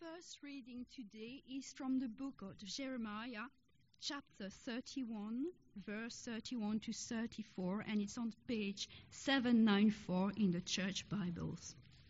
first reading today is from the book of Jeremiah, chapter 31, verse 31 to 34, and it's on page 794 in the church Bibles.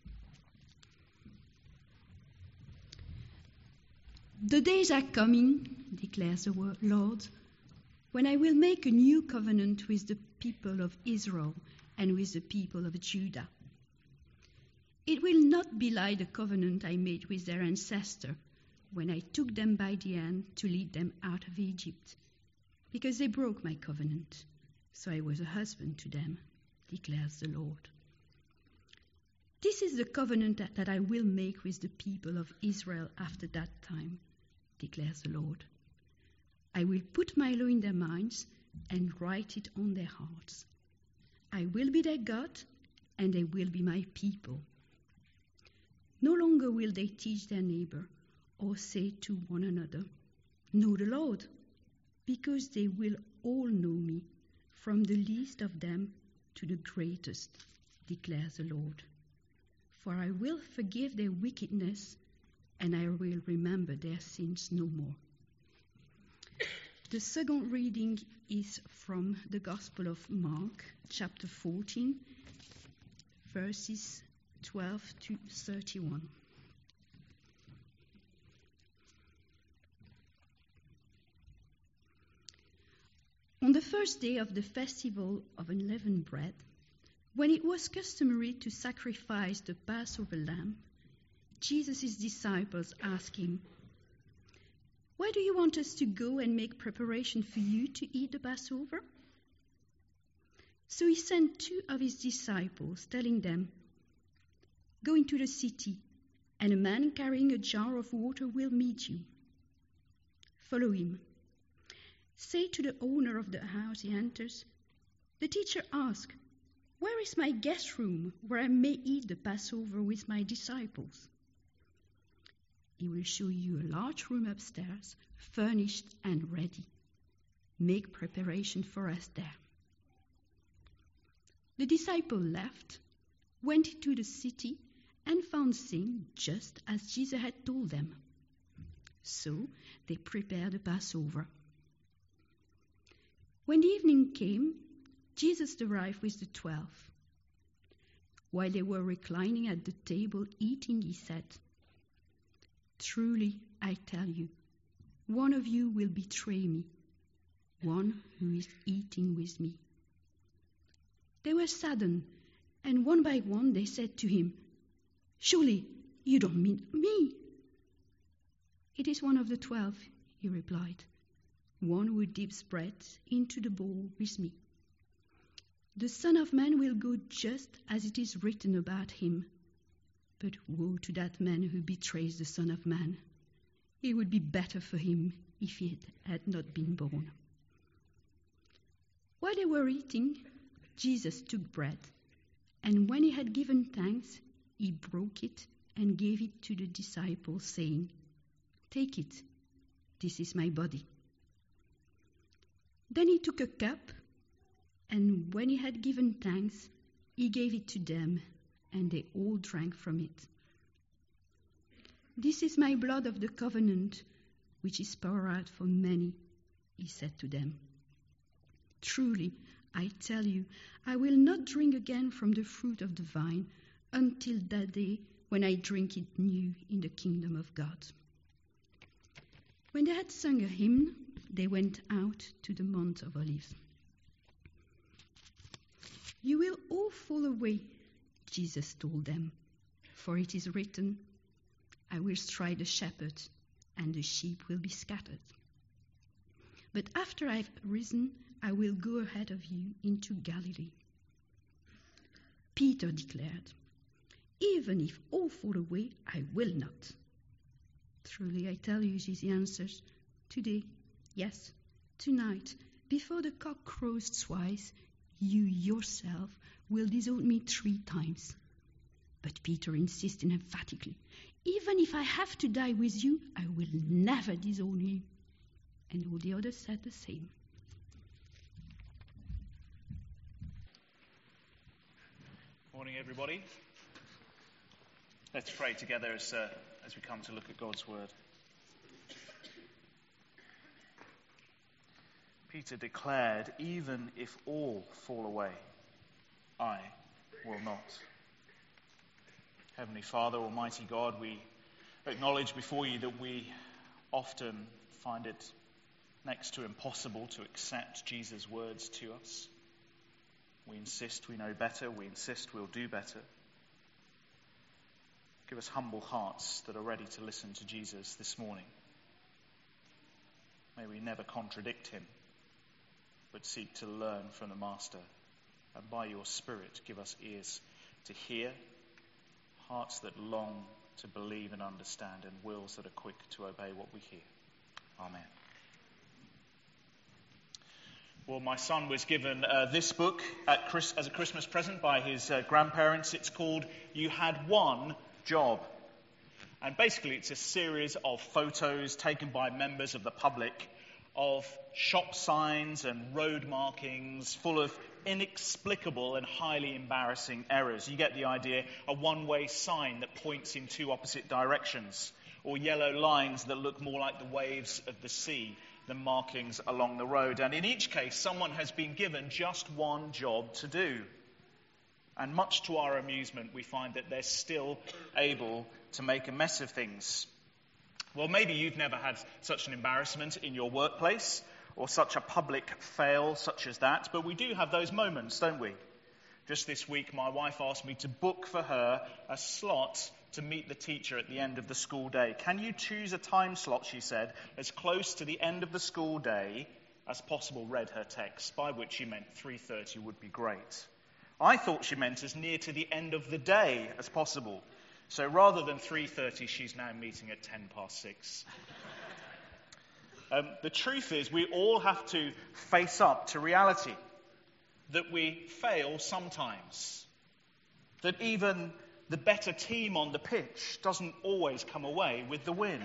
The days are coming, declares the Lord, when I will make a new covenant with the people of Israel and with the people of Judah. It will not be like the covenant I made with their ancestor when I took them by the hand to lead them out of Egypt, because they broke my covenant, so I was a husband to them, declares the Lord. This is the covenant that I will make with the people of Israel after that time, declares the Lord. I will put my law in their minds and write it on their hearts. I will be their God, and they will be my people. No longer will they teach their neighbor or say to one another, "Know the Lord," because they will all know me, from the least of them to the greatest, declares the Lord. For I will forgive their wickedness, and I will remember their sins no more. The second reading is from the Gospel of Mark, chapter 14, verses 12 to 31. On the first day of the festival of unleavened bread, when it was customary to sacrifice the Passover lamb, Jesus' disciples asked him, "Where do you want us to go and make preparation for you to eat the Passover?" So he sent two of his disciples, telling them, "Go into the city, and a man carrying a jar of water will meet you. Follow him. Say to the owner of the house he enters, 'The teacher asks, where is my guest room where I may eat the Passover with my disciples?' He will show you a large room upstairs, furnished and ready. Make preparation for us there." The disciple left, went into the city, and found things just as Jesus had told them. So they prepared the Passover. When the evening came, Jesus arrived with the 12. While they were reclining at the table eating, he said, "Truly, I tell you, one of you will betray me, one who is eating with me." They were saddened, and one by one they said to him, "Surely you don't mean me?" "It is one of the 12, he replied, "one who dips bread into the bowl with me. The Son of Man will go just as it is written about him. But woe to that man who betrays the Son of Man. It would be better for him if he had not been born." While they were eating, Jesus took bread, and when he had given thanks, he broke it and gave it to the disciples, saying, "Take it, this is my body." Then he took a cup, and when he had given thanks, he gave it to them, and they all drank from it. "This is my blood of the covenant, which is poured out for many," he said to them. "Truly, I tell you, I will not drink again from the fruit of the vine until that day when I drink it new in the kingdom of God." When they had sung a hymn, they went out to the Mount of Olives. "You will all fall away," Jesus told them, "for it is written, 'I will strike the shepherd, and the sheep will be scattered.' But after I have risen, I will go ahead of you into Galilee." Peter declared, "Even if all fall away, I will not." "Truly, I tell you," Jesus answers, "today, yes, tonight, before the cock crows twice, you yourself will disown me 3 times. But Peter insisted emphatically, "Even if I have to die with you, I will never disown you." And all the others said the same. Morning, everybody. Let's pray together as as we come to look at God's word. Peter declared, even if all fall away, I will not. Heavenly Father, Almighty God, we acknowledge before you that we often find it next to impossible to accept Jesus' words to us. We insist we know better. We insist we'll do better. Give us humble hearts that are ready to listen to Jesus this morning. May we never contradict him, but seek to learn from the Master. And by your Spirit, give us ears to hear, hearts that long to believe and understand, and wills that are quick to obey what we hear. Amen. Well, my son was given this book as a Christmas present by his grandparents. It's called You Had One Job. And basically it's a series of photos taken by members of the public of shop signs and road markings full of inexplicable and highly embarrassing errors. You get the idea, a one-way sign that points in two opposite directions, or yellow lines that look more like the waves of the sea than markings along the road. And in each case, someone has been given just one job to do. And much to our amusement, we find that they're still able to make a mess of things. Well, maybe you've never had such an embarrassment in your workplace or such a public fail such as that, but we do have those moments, don't we? Just this week, my wife asked me to book for her a slot to meet the teacher at the end of the school day. Can you choose a time slot, she said, as close to the end of the school day as possible? Read her text, by which she meant 3:30 would be great. I thought she meant as near to the end of the day as possible. So rather than 3:30, she's now meeting at 6:10. The truth is, we all have to face up to reality, that we fail sometimes, that even the better team on the pitch doesn't always come away with the win.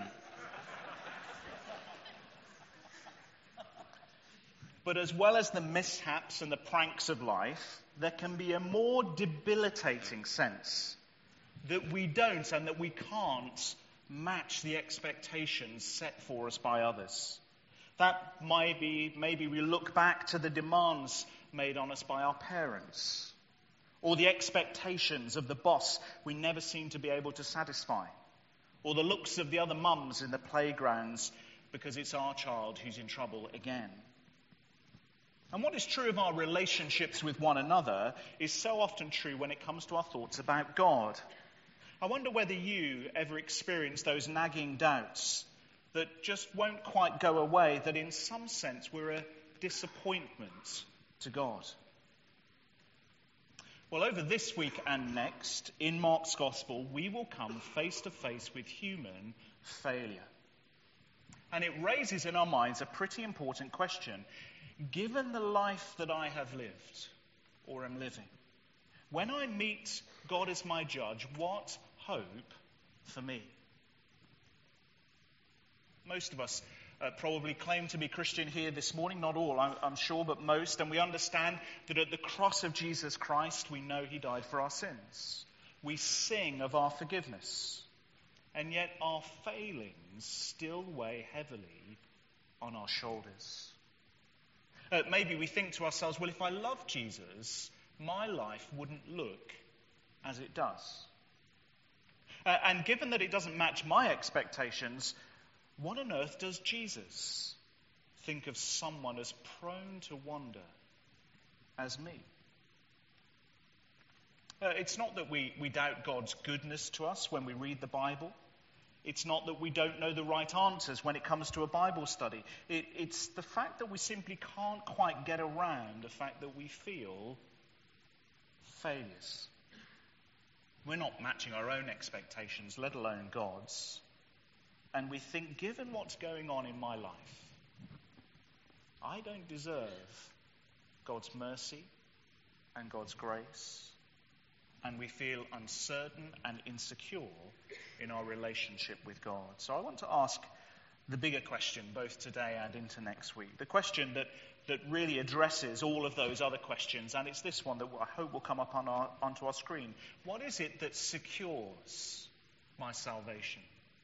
But as well as the mishaps and the pranks of life, there can be a more debilitating sense that we don't and that we can't match the expectations set for us by others. That maybe we look back to the demands made on us by our parents, or the expectations of the boss we never seem to be able to satisfy, or the looks of the other mums in the playgrounds because it's our child who's in trouble again. And what is true of our relationships with one another is so often true when it comes to our thoughts about God. I wonder whether you ever experience those nagging doubts that just won't quite go away, that in some sense we're a disappointment to God. Well, over this week and next, in Mark's Gospel, we will come face to face with human failure. And it raises in our minds a pretty important question. Given the life that I have lived, or am living, when I meet God as my judge, what hope for me? Most of us probably claim to be Christian here this morning. Not all, I'm sure, but most. And we understand that at the cross of Jesus Christ, we know he died for our sins. We sing of our forgiveness. And yet our failings still weigh heavily on our shoulders. Maybe we think to ourselves, well, if I love Jesus, my life wouldn't look as it does. And given that it doesn't match my expectations, what on earth does Jesus think of someone as prone to wander as me? It's not that we doubt God's goodness to us when we read the Bible. It's not that we don't know the right answers when it comes to a Bible study. It's the fact that we simply can't quite get around the fact that we feel failures. We're not matching our own expectations, let alone God's. And we think, given what's going on in my life, I don't deserve God's mercy and God's grace. And we feel uncertain and insecure in our relationship with God. So I want to ask the bigger question, both today and into next week. The question that really addresses all of those other questions, and it's this one that I hope will come up onto our screen. What is it that secures my salvation?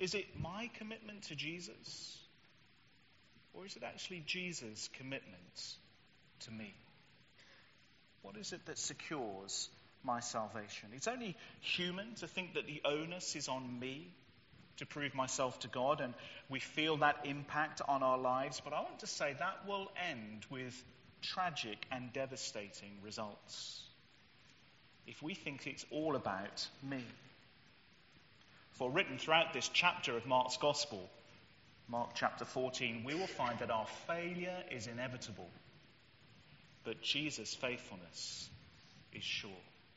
Is it my commitment to Jesus? Or is it actually Jesus' commitment to me? What is it that secures my salvation? It's only human to think that the onus is on me to prove myself to God, and we feel that impact on our lives. But I want to say that will end with tragic and devastating results if we think it's all about me. For written throughout this chapter of Mark's Gospel, Mark chapter 14, we will find that our failure is inevitable, but Jesus' faithfulness is sure.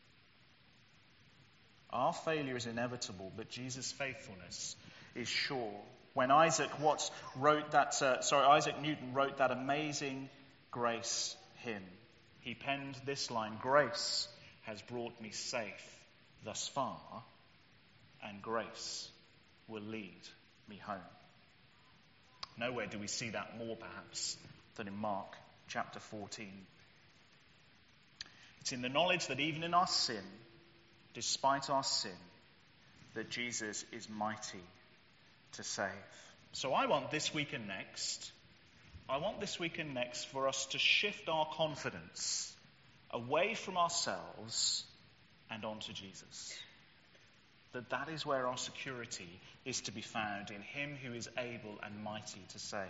Our failure is inevitable, but Jesus' faithfulness is sure. When Isaac Newton wrote that amazing Grace hymn, he penned this line: "Grace has brought me safe thus far, and grace will lead me home." Nowhere do we see that more, perhaps, than in Mark chapter 14. It's in the knowledge that even in our sin, despite our sin, that Jesus is mighty to save. So I want this week and next for us to shift our confidence away from ourselves and onto Jesus. That is where our security is to be found, in him who is able and mighty to save.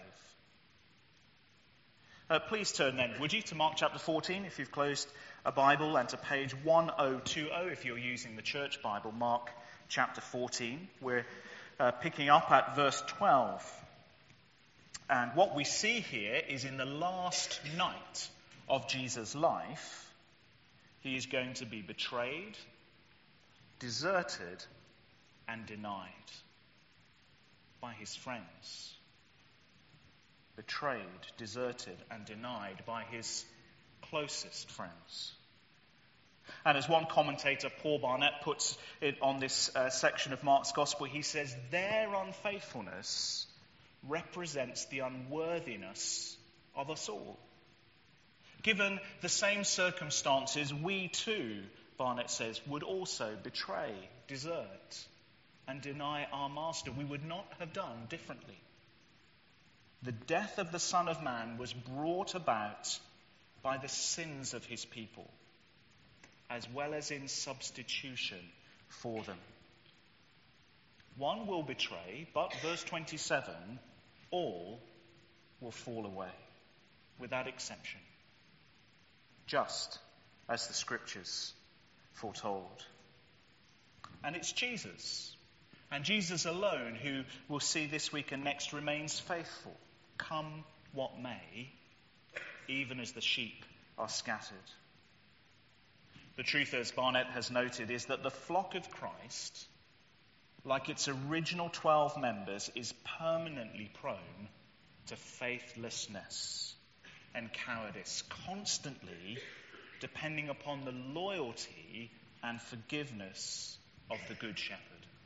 Please turn then, would you, to Mark chapter 14 if you've closed a Bible, and to page 1020 if you're using the church Bible. Mark chapter 14. We're picking up at verse 12. And what we see here is, in the last night of Jesus' life, he is going to be betrayed, deserted, and denied by his friends. Betrayed, deserted, and denied by his closest friends. And as one commentator, Paul Barnett, puts it on this section of Mark's Gospel, he says, their unfaithfulness represents the unworthiness of us all. Given the same circumstances, we too, Barnett says, would also betray, desert, and deny our master. We would not have done differently. The death of the Son of Man was brought about by the sins of his people, as well as in substitution for them. One will betray, but, verse 27, all will fall away, without exception, just as the Scriptures foretold. And it's Jesus, and Jesus alone, who we'll see this week and next remains faithful, come what may, even as the sheep are scattered. The truth, as Barnett has noted, is that the flock of Christ, like its original 12 members, is permanently prone to faithlessness and cowardice, constantly depending upon the loyalty and forgiveness of the Good Shepherd.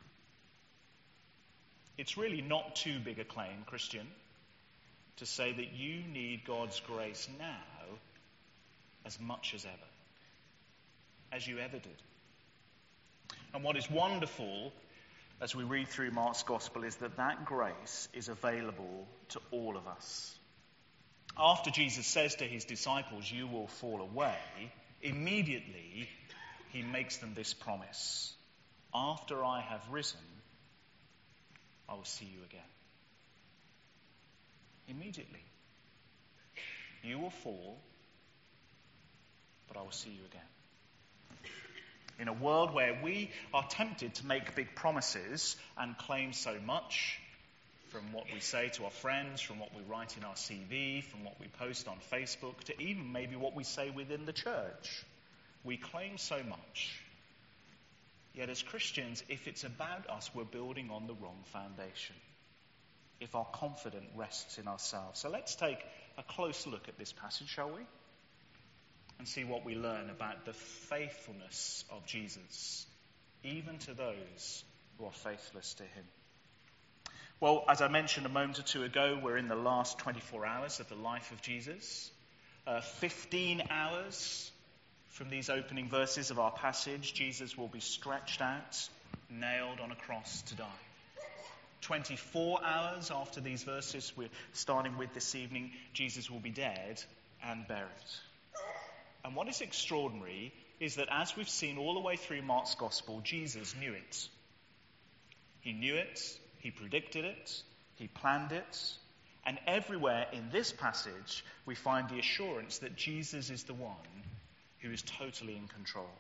It's really not too big a claim, Christian, to say that you need God's grace now as much as ever, as you ever did. And what is wonderful as we read through Mark's Gospel is that grace is available to all of us. After Jesus says to his disciples, "You will fall away," immediately he makes them this promise: "After I have risen, I will see you again." Immediately. You will fall, but I will see you again. In a world where we are tempted to make big promises and claim so much, from what we say to our friends, from what we write in our CV, from what we post on Facebook, to even maybe what we say within the church, we claim so much. Yet as Christians, if it's about us, we're building on the wrong foundation, if our confidence rests in ourselves. So let's take a close look at this passage, shall we? And see what we learn about the faithfulness of Jesus, even to those who are faithless to him. Well, as I mentioned a moment or two ago, we're in the last 24 hours of the life of Jesus. 15 hours from these opening verses of our passage, Jesus will be stretched out, nailed on a cross to die. 24 hours after these verses we're starting with this evening, Jesus will be dead and buried. And what is extraordinary is that as we've seen all the way through Mark's Gospel, Jesus knew it. He knew it, he predicted it, he planned it, and everywhere in this passage we find the assurance that Jesus is the one who is totally in control.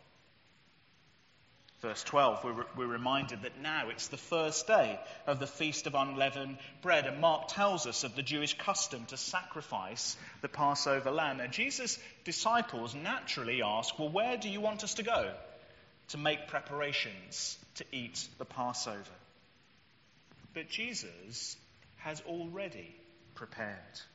Verse 12, we're reminded that now it's the first day of the Feast of Unleavened Bread, and Mark tells us of the Jewish custom to sacrifice the Passover lamb. And Jesus' disciples naturally ask, well, where do you want us to go to make preparations to eat the Passover? But Jesus has already prepared.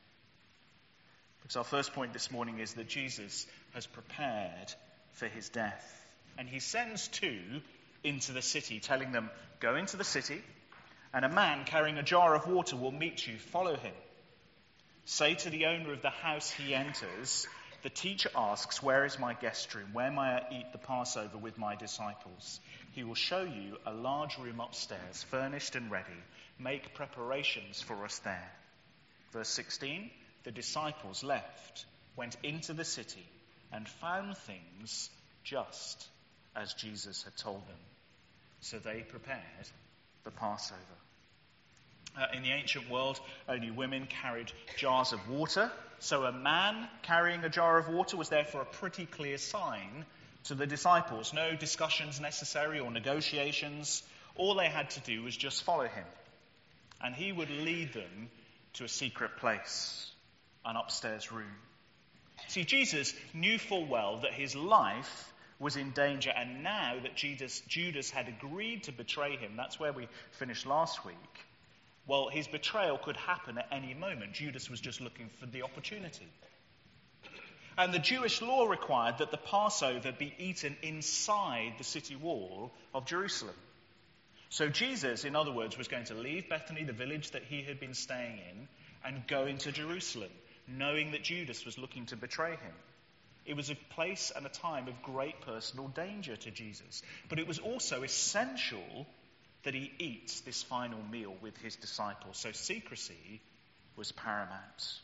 Because our first point this morning is that Jesus has prepared for his death. And he sends two into the city, telling them, go into the city, and a man carrying a jar of water will meet you. Follow him. Say to the owner of the house he enters, the teacher asks, where is my guest room? Where may I eat the Passover with my disciples? He will show you a large room upstairs, furnished and ready. Make preparations for us there. Verse 16, the disciples left, went into the city, and found things just as Jesus had told them. So they prepared the Passover. In the ancient world, only women carried jars of water. So a man carrying a jar of water was therefore a pretty clear sign to the disciples. No discussions necessary or negotiations. All they had to do was just follow him. And he would lead them to a secret place, an upstairs room. See, Jesus knew full well that his life was in danger, and now that Judas had agreed to betray him, that's where we finished last week, well, his betrayal could happen at any moment. Judas was just looking for the opportunity. And the Jewish law required that the Passover be eaten inside the city wall of Jerusalem. So Jesus, in other words, was going to leave Bethany, the village that he had been staying in, and go into Jerusalem, knowing that Judas was looking to betray him. It was a place and a time of great personal danger to Jesus. But it was also essential that he eats this final meal with his disciples. So secrecy was paramount.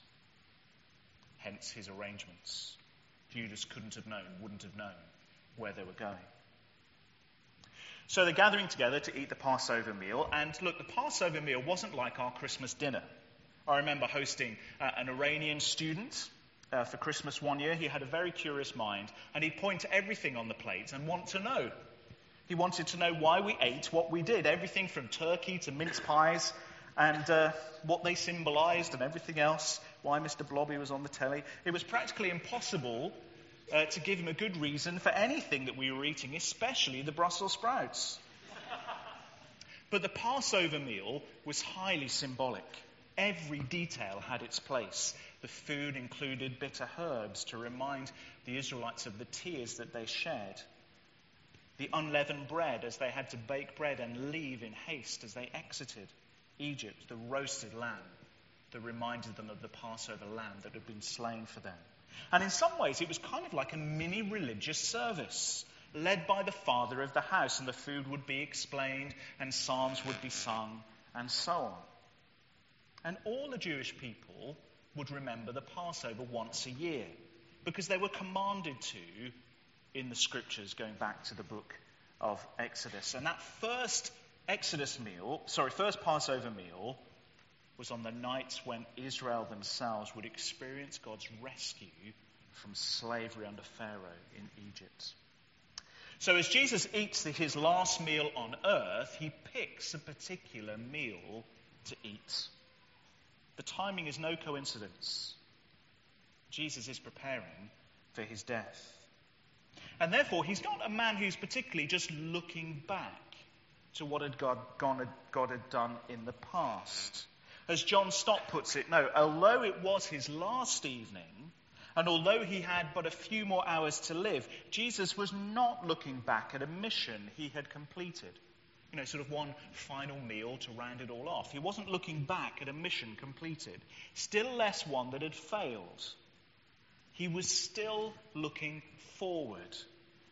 Hence his arrangements. Judas wouldn't have known where they were going. So they're gathering together to eat the Passover meal. And look, the Passover meal wasn't like our Christmas dinner. I remember hosting an Iranian student for Christmas one year. He had a very curious mind, and he'd point to everything on the plate and want to know. He wanted to know why we ate what we did, everything from turkey to mince pies, and what they symbolized and everything else, why Mr. Blobby was on the telly. It was practically impossible to give him a good reason for anything that we were eating, especially the Brussels sprouts. But the Passover meal was highly symbolic. Every detail had its place. The food included bitter herbs to remind the Israelites of the tears that they shed. The unleavened bread, as they had to bake bread and leave in haste as they exited Egypt. The roasted lamb that reminded them of the Passover lamb that had been slain for them. And in some ways, it was kind of like a mini religious service, led by the father of the house, and the food would be explained, and psalms would be sung, and so on. And all the Jewish people would remember the Passover once a year, because they were commanded to in the scriptures going back to the book of Exodus. And that first Passover meal was on the nights when Israel themselves would experience God's rescue from slavery under Pharaoh in Egypt. So as Jesus eats his last meal on earth, he picks a particular meal to eat. The timing is no coincidence. Jesus is preparing for his death. And therefore, he's not a man who's particularly just looking back to what God had done in the past. As John Stott puts it, no, although it was his last evening, and although he had but a few more hours to live, Jesus was not looking back at a mission he had completed. Sort of one final meal to round it all off. He wasn't looking back at a mission completed, still less one that had failed. He was still looking forward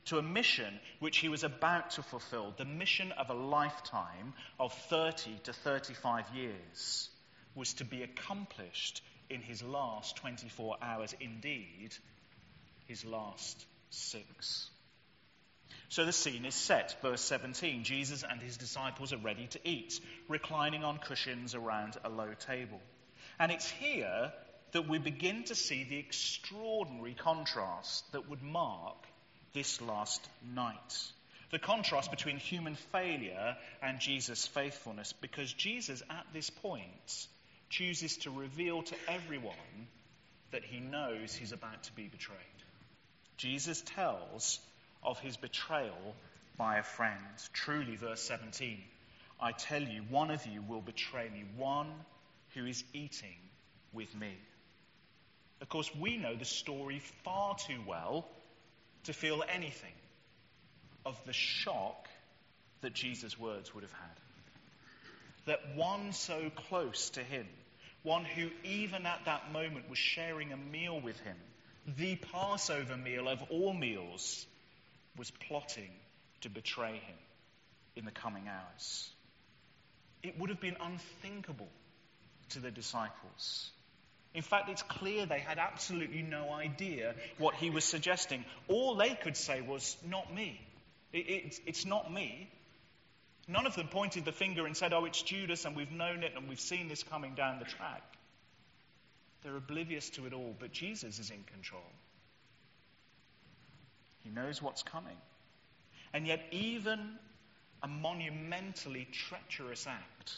to a mission which he was about to fulfill, the mission of a lifetime of 30 to 35 years, was to be accomplished in his last 24 hours, indeed, his last 6. So the scene is set. Verse 17, Jesus and his disciples are ready to eat, reclining on cushions around a low table. And it's here that we begin to see the extraordinary contrast that would mark this last night. The contrast between human failure and Jesus' faithfulness, because Jesus at this point chooses to reveal to everyone that he knows he's about to be betrayed. Jesus tells of his betrayal by a friend. Truly, verse 17, I tell you, one of you will betray me, one who is eating with me. Of course, we know the story far too well to feel anything of the shock that Jesus' words would have had. That one so close to him, one who even at that moment was sharing a meal with him, the Passover meal of all meals, was plotting to betray him in the coming hours. It would have been unthinkable to the disciples. In fact, it's clear they had absolutely no idea what he was suggesting. All they could say was, not me. It's not me. None of them pointed the finger and said, oh, it's Judas and we've known it and we've seen this coming down the track. They're oblivious to it all, but Jesus is in control. He knows what's coming. And yet even a monumentally treacherous act,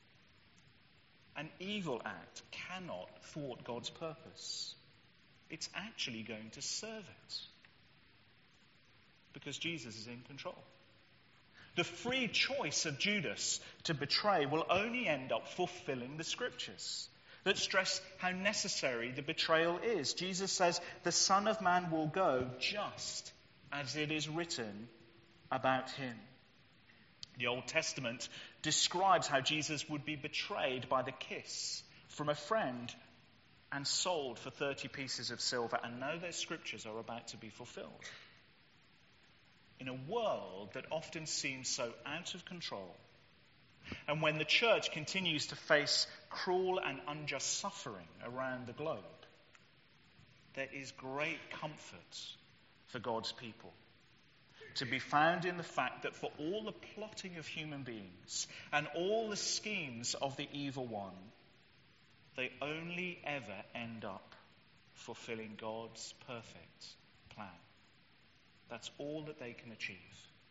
an evil act, cannot thwart God's purpose. It's actually going to serve it. Because Jesus is in control. The free choice of Judas to betray will only end up fulfilling the scriptures that stress how necessary the betrayal is. Jesus says, the Son of Man will go just as it is written about him. The Old Testament describes how Jesus would be betrayed by the kiss from a friend and sold for 30 pieces of silver. And now those scriptures are about to be fulfilled. In a world that often seems so out of control, and when the church continues to face cruel and unjust suffering around the globe, there is great comfort for God's people to be found in the fact that for all the plotting of human beings and all the schemes of the evil one, they only ever end up fulfilling God's perfect plan. That's all that they can achieve.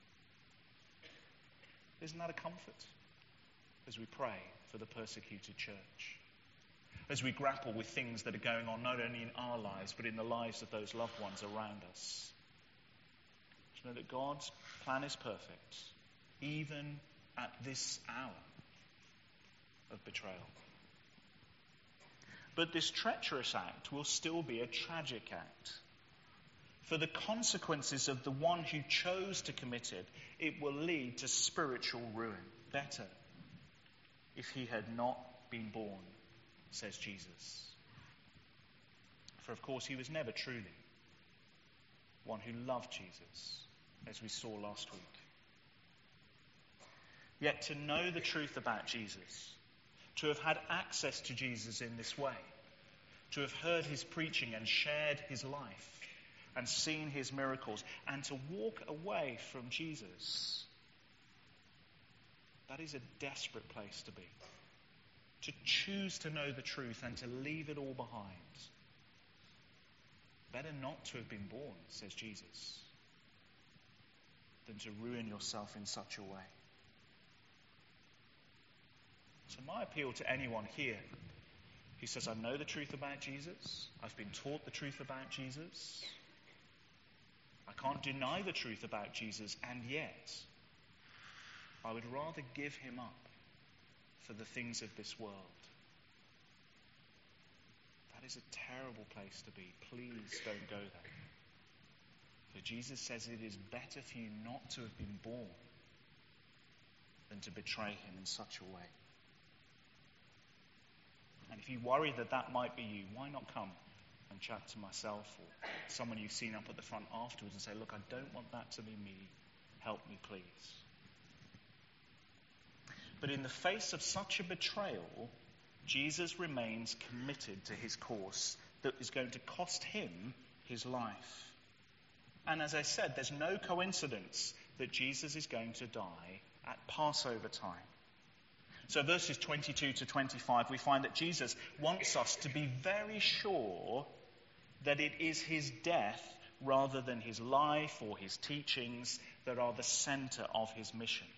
Isn't that a comfort as we pray for the persecuted church? As we grapple with things that are going on not only in our lives but in the lives of those loved ones around us. To know that God's plan is perfect, even at this hour of betrayal. But this treacherous act will still be a tragic act. For the consequences of the one who chose to commit it, it will lead to spiritual ruin. Better if he had not been born, says Jesus. For of course he was never truly one who loved Jesus, as we saw last week. Yet to know the truth about Jesus, to have had access to Jesus in this way, to have heard his preaching and shared his life, and seen his miracles, and to walk away from Jesus, that is a desperate place to be. To choose to know the truth and to leave it all behind. Better not to have been born, says Jesus, than to ruin yourself in such a way. So my appeal to anyone here who says, I know the truth about Jesus, I've been taught the truth about Jesus, I can't deny the truth about Jesus, and yet I would rather give him up for the things of this world. That is a terrible place to be. Please don't go there. For Jesus says it is better for you not to have been born than to betray him in such a way. And if you worry that that might be you, why not come and chat to myself or someone you've seen up at the front afterwards and say, look, I don't want that to be me. Help me, please. But in the face of such a betrayal, Jesus remains committed to his course that is going to cost him his life. And as I said, there's no coincidence that Jesus is going to die at Passover time. So verses 22 to 25, we find that Jesus wants us to be very sure that it is his death rather than his life or his teachings that are the center of his mission.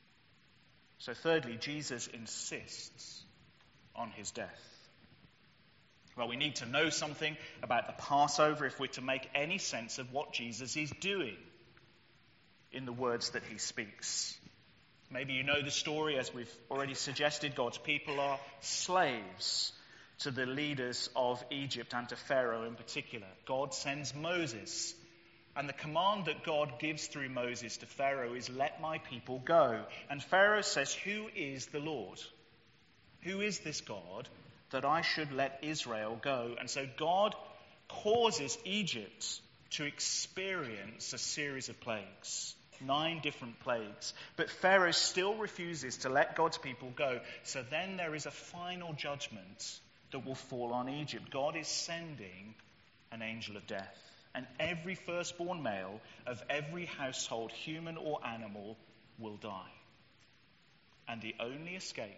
So thirdly, Jesus insists on his death. Well, we need to know something about the Passover if we're to make any sense of what Jesus is doing in the words that he speaks. Maybe you know the story, as we've already suggested. God's people are slaves to the leaders of Egypt and to Pharaoh in particular. God sends Moses, and the command that God gives through Moses to Pharaoh is, let my people go. And Pharaoh says, who is the Lord? Who is this God that I should let Israel go? And so God causes Egypt to experience a series of plagues, 9 different plagues. But Pharaoh still refuses to let God's people go. So then there is a final judgment that will fall on Egypt. God is sending an angel of death. And every firstborn male of every household, human or animal, will die. And the only escape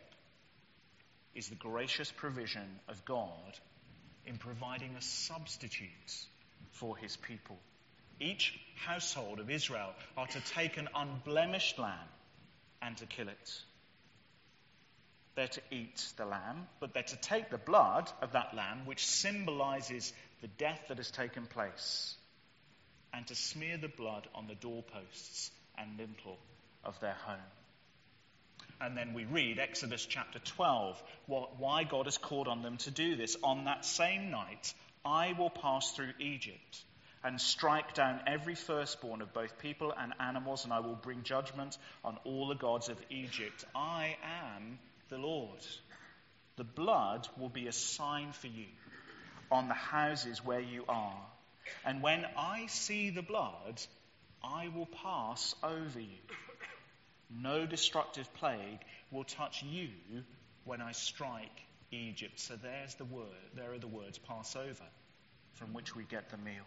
is the gracious provision of God in providing a substitute for his people. Each household of Israel are to take an unblemished lamb and to kill it. They're to eat the lamb, but they're to take the blood of that lamb, which symbolizes the death that has taken place, and to smear the blood on the doorposts and lintel of their home. And then we read Exodus chapter 12, why God has called on them to do this. On that same night, I will pass through Egypt and strike down every firstborn of both people and animals, and I will bring judgment on all the gods of Egypt. I am the Lord. The blood will be a sign for you on the houses where you are. And when I see the blood, I will pass over you. No destructive plague will touch you when I strike Egypt. So there's the word. There are the words Passover, from which we get the meal.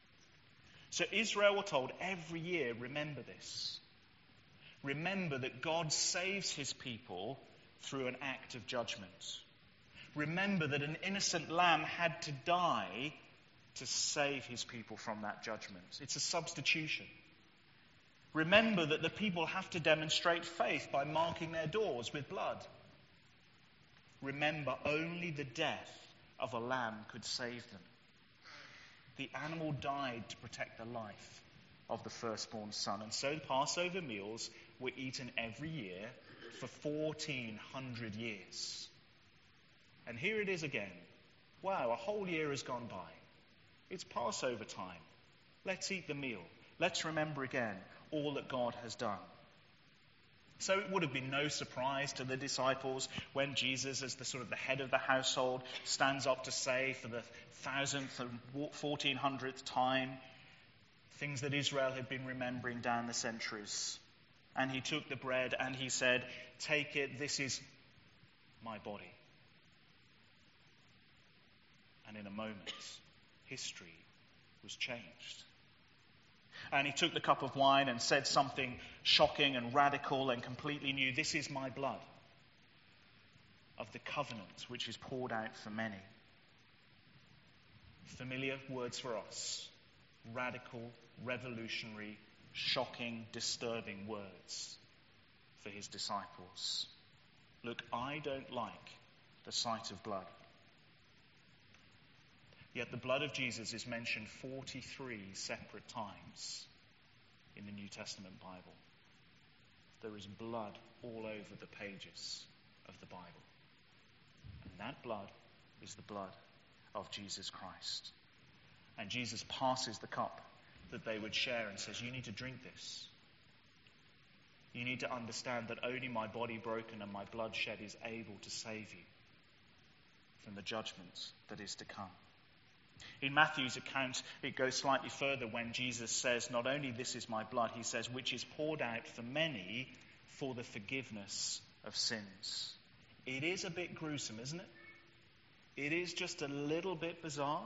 So Israel were told every year, remember this. Remember that God saves his people through an act of judgment. Remember that an innocent lamb had to die to save his people from that judgment. It's a substitution. Remember that the people have to demonstrate faith by marking their doors with blood. Remember, only the death of a lamb could save them. The animal died to protect the life of the firstborn son. And so the Passover meals were eaten every year for 1,400 years. And here it is again. Wow, a whole year has gone by. It's Passover time. Let's eat the meal. Let's remember again all that God has done. So it would have been no surprise to the disciples when Jesus, as the sort of the head of the household, stands up to say for the 1,000th and 1,400th time things that Israel had been remembering down the centuries. And he took the bread and he said, "Take it, this is my body." And in a moment, history was changed. And he took the cup of wine and said something shocking and radical and completely new. "This is my blood of the covenant which is poured out for many." Familiar words for us. Radical, revolutionary, shocking, disturbing words for his disciples. Look, I don't like the sight of blood. Yet the blood of Jesus is mentioned 43 separate times in the New Testament Bible. There is blood all over the pages of the Bible. And that blood is the blood of Jesus Christ. And Jesus passes the cup that they would share and says, "You need to drink this. You need to understand that only my body broken and my blood shed is able to save you from the judgment that is to come." In Matthew's account, it goes slightly further when Jesus says, not only this is my blood, he says, which is poured out for many for the forgiveness of sins. It is a bit gruesome, isn't it? It is just a little bit bizarre.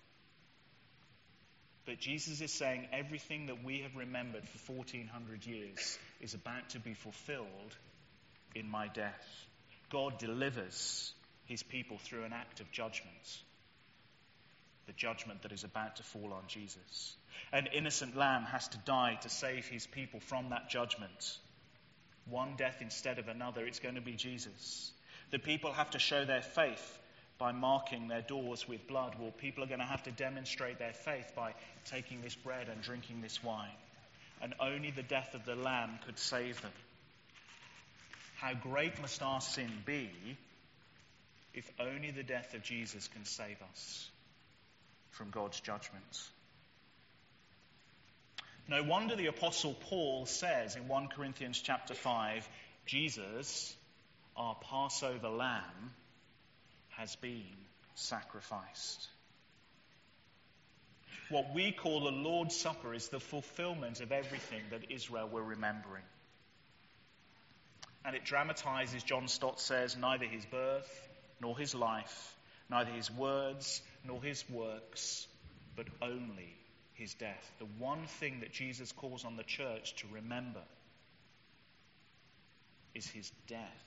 But Jesus is saying everything that we have remembered for 1400 years is about to be fulfilled in my death. God delivers his people through an act of judgment. The judgment that is about to fall on Jesus. An innocent lamb has to die to save his people from that judgment. One death instead of another, it's going to be Jesus. The people have to show their faith by marking their doors with blood. Well, people are going to have to demonstrate their faith by taking this bread and drinking this wine. And only the death of the Lamb could save them. How great must our sin be if only the death of Jesus can save us from God's judgment? No wonder the Apostle Paul says in 1 Corinthians chapter 5, Jesus, our Passover lamb, has been sacrificed. What we call the Lord's Supper is the fulfillment of everything that Israel were remembering. And it dramatizes, John Stott says, neither his birth nor his life, neither his words nor his works, but only his death. The one thing that Jesus calls on the church to remember is his death.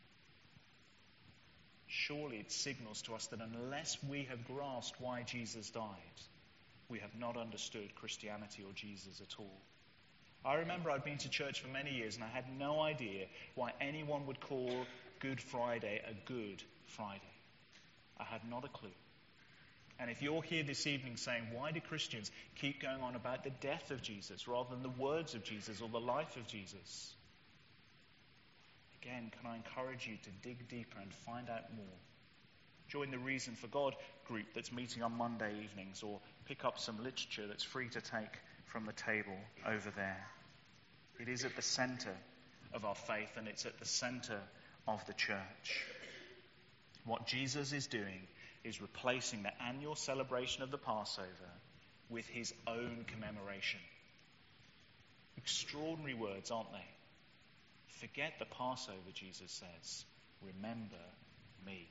Surely it signals to us that unless we have grasped why Jesus died, we have not understood Christianity or Jesus at all. I remember I'd been to church for many years and I had no idea why anyone would call Good Friday a Good Friday. I had not a clue. And if you're here this evening saying, why do Christians keep going on about the death of Jesus rather than the words of Jesus or the life of Jesus? Again, can I encourage you to dig deeper and find out more? Join the Reason for God group that's meeting on Monday evenings, or pick up some literature that's free to take from the table over there. It is at the centre of our faith, and it's at the centre of the church. What Jesus is doing is replacing the annual celebration of the Passover with his own commemoration. Extraordinary words, aren't they? Forget the Passover, Jesus says. Remember me.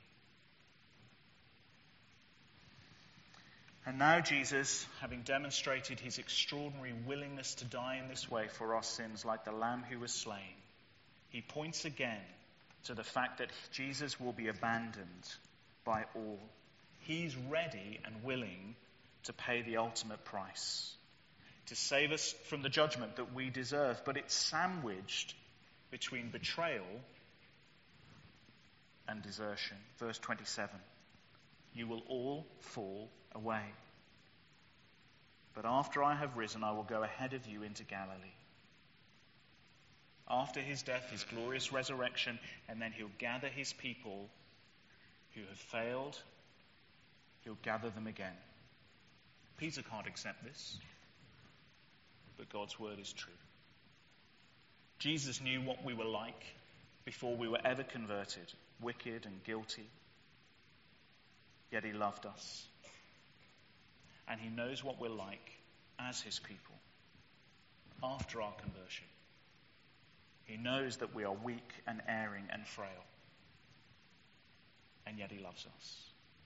And now Jesus, having demonstrated his extraordinary willingness to die in this way for our sins, like the lamb who was slain, he points again to the fact that Jesus will be abandoned by all. He's ready and willing to pay the ultimate price, to save us from the judgment that we deserve. But it's sandwiched between betrayal and desertion. Verse 27, you will all fall away. But after I have risen, I will go ahead of you into Galilee. After his death, his glorious resurrection, and then he'll gather his people who have failed. He'll gather them again. Peter can't accept this, but God's word is true. Jesus knew what we were like before we were ever converted, wicked and guilty. Yet he loved us. And he knows what we're like as his people after our conversion. He knows that we are weak and erring and frail. And yet he loves us.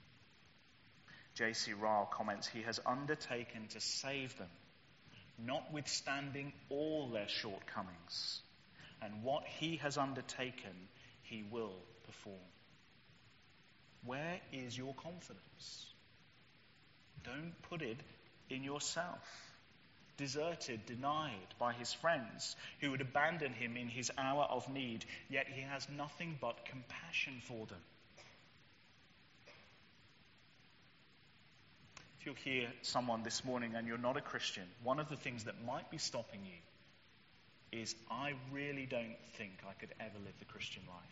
J.C. Ryle comments, he has undertaken to save them, notwithstanding all their shortcomings. And what he has undertaken, he will perform. Where is your confidence? Don't put it in yourself. Deserted, denied by his friends who would abandon him in his hour of need, yet he has nothing but compassion for them. If you're here, someone this morning, and you're not a Christian, one of the things that might be stopping you is, I really don't think I could ever live the Christian life.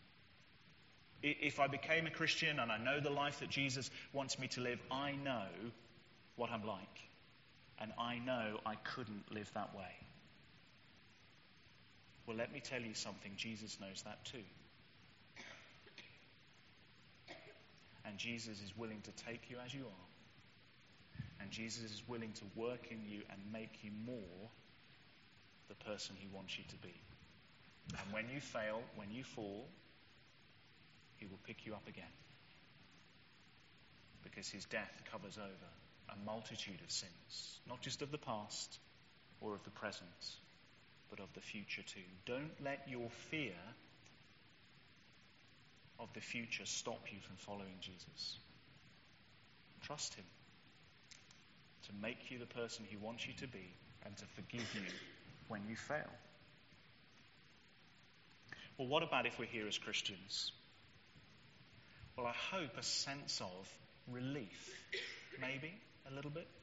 If I became a Christian and I know the life that Jesus wants me to live, I know what I'm like. And I know I couldn't live that way. Well, let me tell you something. Jesus knows that too. And Jesus is willing to take you as you are And Jesus is willing to work in you and make you more the person he wants you to be. And when you fail, when you fall, he will pick you up again. Because his death covers over a multitude of sins, not just of the past or of the present, but of the future too. Don't let your fear of the future stop you from following Jesus. Trust him to make you the person he wants you to be and to forgive you when you fail. Well, what about if we're here as Christians? Well, I hope a sense of relief, maybe a little bit.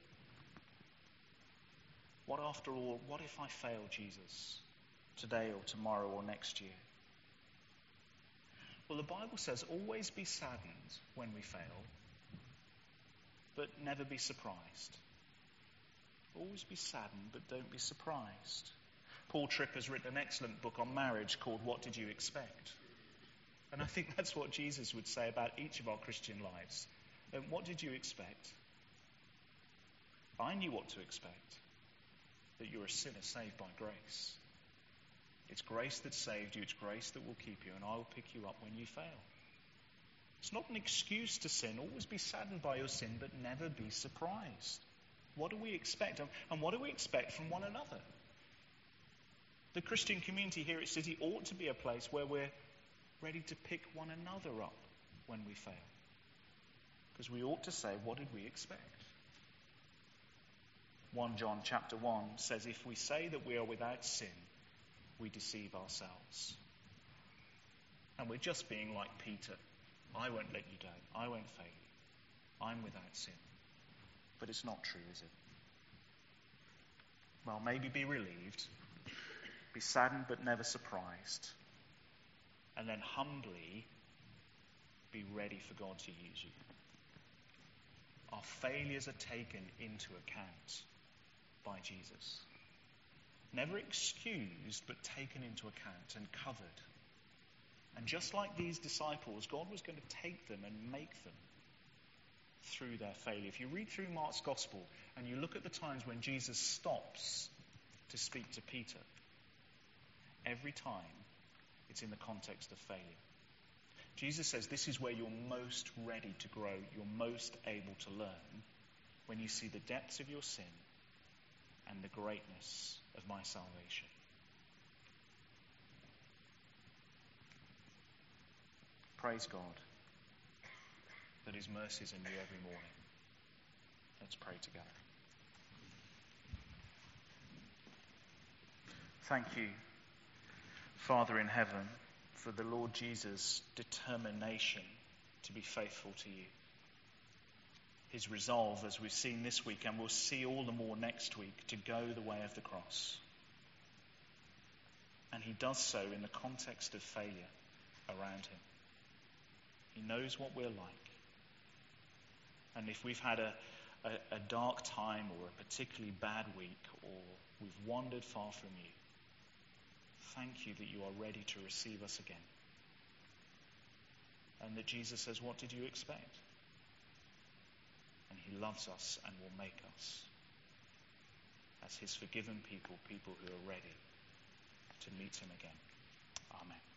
What after all, what if I fail Jesus today or tomorrow or next year? Well, the Bible says always be saddened when we fail, but never be surprised. Always be saddened, but don't be surprised. Paul Tripp has written an excellent book on marriage called What Did You Expect? And I think that's what Jesus would say about each of our Christian lives. What did you expect? I knew what to expect. That you're a sinner saved by grace. It's grace that saved you. It's grace that will keep you. And I will pick you up when you fail. It's not an excuse to sin. Always be saddened by your sin, but never be surprised. What do we expect? And what do we expect from one another? The Christian community here at City ought to be a place where we're ready to pick one another up when we fail. Because we ought to say, what did we expect? 1 John chapter 1 says, if we say that we are without sin, we deceive ourselves. And we're just being like Peter. I won't let you down. I won't fail you. I'm without sin. But it's not true, is it? Well, maybe be relieved. Be saddened but never surprised. And then humbly be ready for God to use you. Our failures are taken into account by Jesus. Never excused, but taken into account and covered. And just like these disciples, God was going to take them and make them through their failure. If you read through Mark's Gospel and you look at the times when Jesus stops to speak to Peter, every time it's in the context of failure. Jesus says this is where you're most ready to grow, you're most able to learn, when you see the depths of your sin and the greatness of my salvation. Praise God that his mercies are new every morning. Let's pray together. Thank you, Father in heaven, for the Lord Jesus' determination to be faithful to you. His resolve, as we've seen this week, and we'll see all the more next week, to go the way of the cross. And he does so in the context of failure around him. He knows what we're like. And if we've had a dark time or a particularly bad week, or we've wandered far from you, thank you that you are ready to receive us again. And that Jesus says, what did you expect? And he loves us and will make us as his forgiven people, people who are ready to meet him again. Amen.